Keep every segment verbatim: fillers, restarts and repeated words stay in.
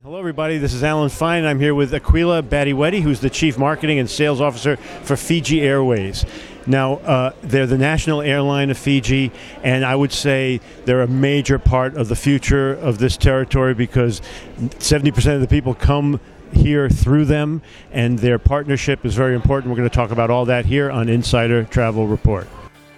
Hello, everybody. This is Alan Fine. I'm here with Aquila Badiwedi, who's the Chief Marketing and Sales Officer for Fiji Airways. Now, uh, they're the national airline of Fiji, and I would say they're a major part of the future of this territory because seventy percent of the people come here through them, and their partnership is very important. We're going to talk about all that here on Insider Travel Report.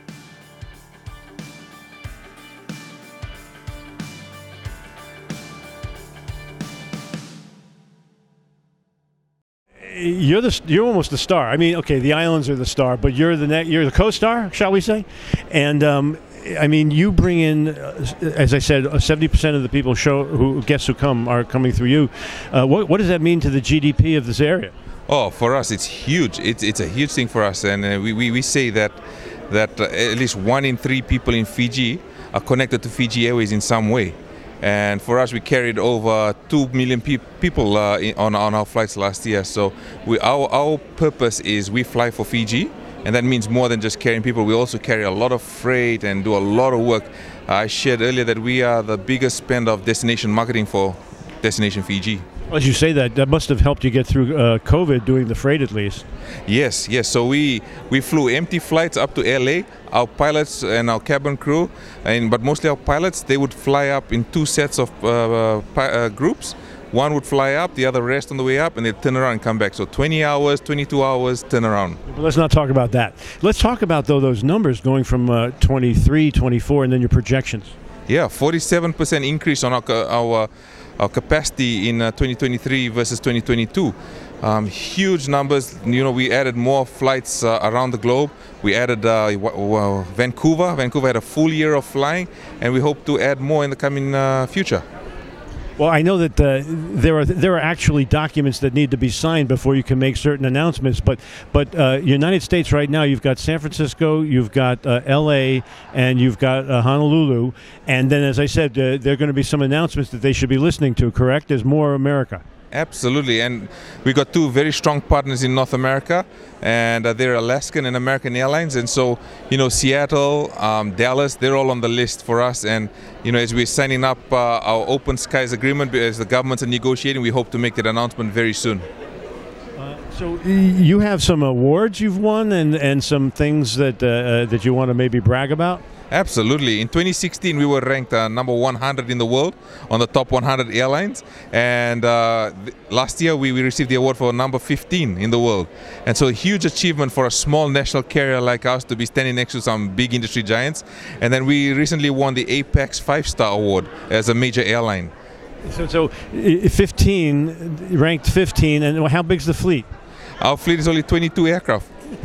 You're the you're almost the star. I mean, okay, the islands are the star, but you're the ne- you're the co-star, shall we say? And um, I mean, you bring in, uh, as I said, seventy percent of the people show who guests who come are coming through you. Uh, what what does that mean to the G D P of this area? Oh, for us, it's huge. It's it's a huge thing for us, and uh, we, we we say that that uh, at least one in three people in Fiji are connected to Fiji Airways in some way. And for us, we carried over two million pe- people uh, in, on, on our flights last year. So we, our, our purpose is we fly for Fiji, and that means more than just carrying people. We also carry a lot of freight and do a lot of work. I shared earlier that we are the biggest spend of destination marketing for Destination Fiji. As you say that, that must have helped you get through uh, COVID, doing the freight at least. Yes, yes. So we, we flew empty flights up to L A. Our pilots and our cabin crew, and but mostly our pilots, they would fly up in two sets of uh, pi- uh, groups. One would fly up, the other rest on the way up, and they'd turn around and come back. So twenty hours, twenty-two hours, turn around. But let's not talk about that. Let's talk about, though, those numbers going from uh, twenty-three, twenty-four, and then your projections. Yeah, forty-seven percent increase on our our, our capacity in uh, twenty twenty-three versus twenty twenty-two. Um, huge numbers. You know, we added more flights uh, around the globe. We added uh, w- w- Vancouver. Vancouver had a full year of flying, and we hope to add more in the coming uh, future. Well, I know that uh, there are there are actually documents that need to be signed before you can make certain announcements. But but uh, United States right now, you've got San Francisco, you've got uh, L A, and you've got uh, Honolulu. And then, as I said, uh, there are going to be some announcements that they should be listening to. Correct? There's more America. Absolutely, and we got two very strong partners in North America, and uh, they're Alaskan and American Airlines, and so, you know, Seattle, um, Dallas, they're all on the list for us, and, you know, as we're signing up uh, our Open Skies Agreement, as the governments are negotiating, we hope to make that announcement very soon. Uh, so you have some awards you've won and, and some things that, uh, that you want to maybe brag about? Absolutely. In twenty sixteen, we were ranked uh, number one hundred in the world on the top one hundred airlines. And uh, th- last year, we, we received the award for number fifteen in the world. And so a huge achievement for a small national carrier like us to be standing next to some big industry giants. And then we recently won the Apex five-star award as a major airline. So, so fifteen, ranked fifteen, and how big's the fleet? Our fleet is only twenty-two aircraft.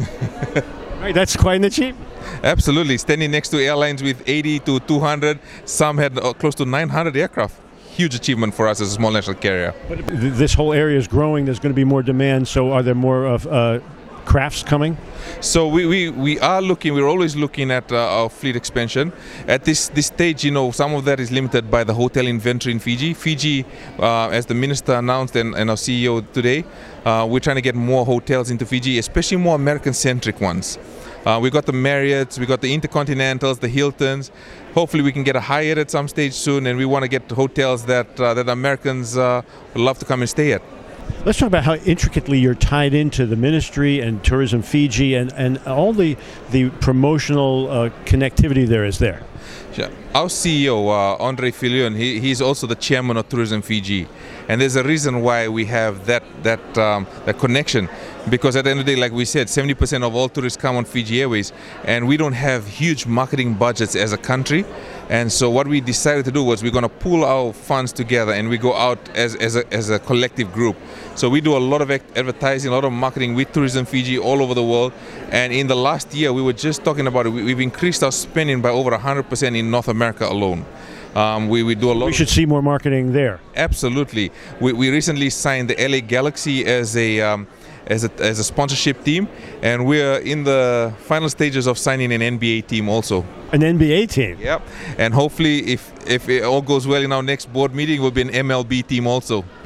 Right, that's quite an achievement. Absolutely. Standing next to airlines with eighty to two hundred, some had uh, close to nine hundred aircraft. Huge achievement for us as a small national carrier. But this whole area is growing. There's going to be more demand. So are there more of uh, crafts coming? So we, we, we are looking, we're always looking at uh, our fleet expansion. At this, this stage, you know, some of that is limited by the hotel inventory in Fiji. Fiji, uh, as the minister announced and, and our C E O today, uh, we're trying to get more hotels into Fiji, especially more American-centric ones. Uh, we got the Marriotts, we got the Intercontinentals, the Hiltons. Hopefully we can get a Hyatt at some stage soon, and we want to get hotels that uh, that Americans uh, would love to come and stay at. Let's talk about how intricately you're tied into the ministry and Tourism Fiji and, and all the, the promotional uh, connectivity there is there. Yeah. Our C E O, uh, Andre Filion, he, he's also the chairman of Tourism Fiji. And there's a reason why we have that that um, that connection. Because at the end of the day, like we said, seventy percent of all tourists come on Fiji Airways, and we don't have huge marketing budgets as a country. And so what we decided to do was we're going to pool our funds together and we go out as, as, a, as a collective group. So we do a lot of advertising, a lot of marketing with Tourism Fiji all over the world. And in the last year, we were just talking about it, we've increased our spending by over one hundred percent in North America alone. Um, we, we do a lot. We should see more marketing there. Absolutely. We, we recently signed the L A Galaxy as a um, as a as a sponsorship team, and we're in the final stages of signing an N B A team also. An N B A team. Yep. And hopefully, if if it all goes well in our next board meeting, we'll be an M L B team also.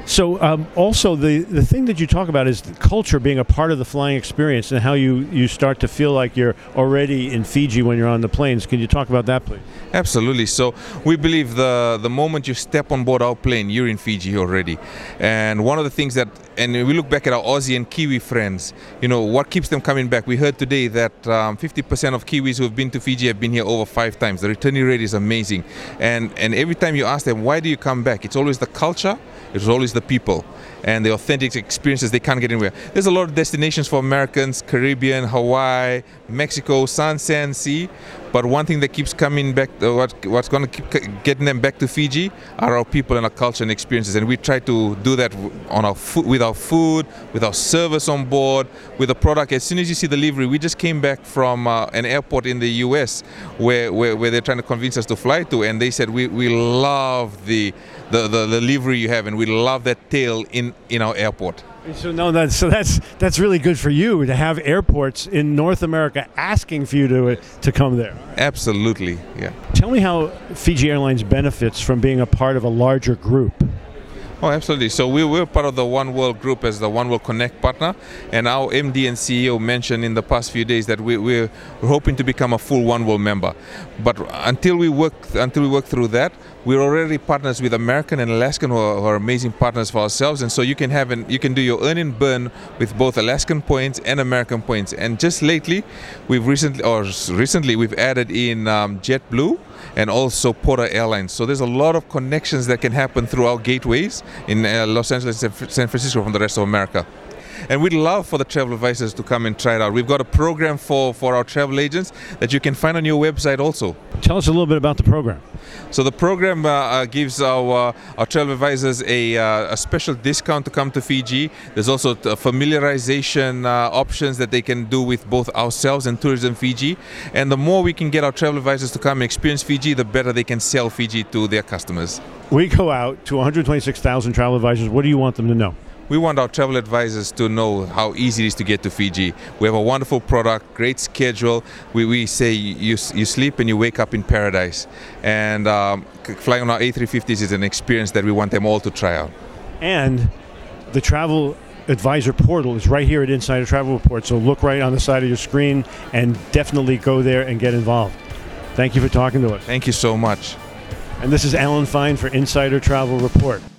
So um, also the, the thing that you talk about is the culture being a part of the flying experience and how you, you start to feel like you're already in Fiji when you're on the planes. Can you talk about that, please? Absolutely. So we believe the the moment you step on board our plane, you're in Fiji already. And one of the things that, and we look back at our Aussie and Kiwi friends, you know, what keeps them coming back? We heard today that um, fifty percent of Kiwis who have been to Fiji have been here over five times. The returning rate is amazing. And, and every time you ask them, why do you come back? It's always the culture, it's always the people, and the authentic experiences they can't get anywhere. There's a lot of destinations for Americans, Caribbean, Hawaii, Mexico, sun, sand, sea. But one thing that keeps coming back, uh, what, what's going to keep getting them back to Fiji are our people and our culture and experiences. And we try to do that on our food, with our food, with our service on board, with the product. As soon as you see the livery, we just came back from uh, an airport in the U S where, where, where they're trying to convince us to fly to. And they said, we, we love the, the, the, the livery you have, and we love that tail in, in our airport. So no, that's so that's that's really good for you to have airports in North America asking for you to to come there. Absolutely, yeah. Tell me how Fiji Airlines benefits from being a part of a larger group. Oh, absolutely. So we were part of the One World Group as the One World Connect partner, and our M D and C E O mentioned in the past few days that we, we're hoping to become a full One World member. But until we work until we work through that, we're already partners with American and Alaskan, who are, who are amazing partners for ourselves. And so you can have an, you can do your earn and burn with both Alaskan points and American points. And just lately, we've recently or recently we've added in um, JetBlue and also Porter Airlines. So there's a lot of connections that can happen through our gateways in uh, Los Angeles and San Francisco from the rest of America. And we'd love for the travel advisors to come and try it out. We've got a program for, for our travel agents that you can find on your website also. Tell us a little bit about the program. So the program uh, uh, gives our, uh, our travel advisors a, uh, a special discount to come to Fiji. There's also t- familiarization uh, options that they can do with both ourselves and Tourism Fiji. And the more we can get our travel advisors to come and experience Fiji, the better they can sell Fiji to their customers. We go out to one hundred twenty-six thousand travel advisors. What do you want them to know? We want our travel advisors to know how easy it is to get to Fiji. We have a wonderful product, great schedule. We, we say you, you sleep and you wake up in paradise. And um, flying on our A three fifties is an experience that we want them all to try out. And the travel advisor portal is right here at Insider Travel Report. So look right on the side of your screen and definitely go there and get involved. Thank you for talking to us. Thank you so much. And this is Alan Fine for Insider Travel Report.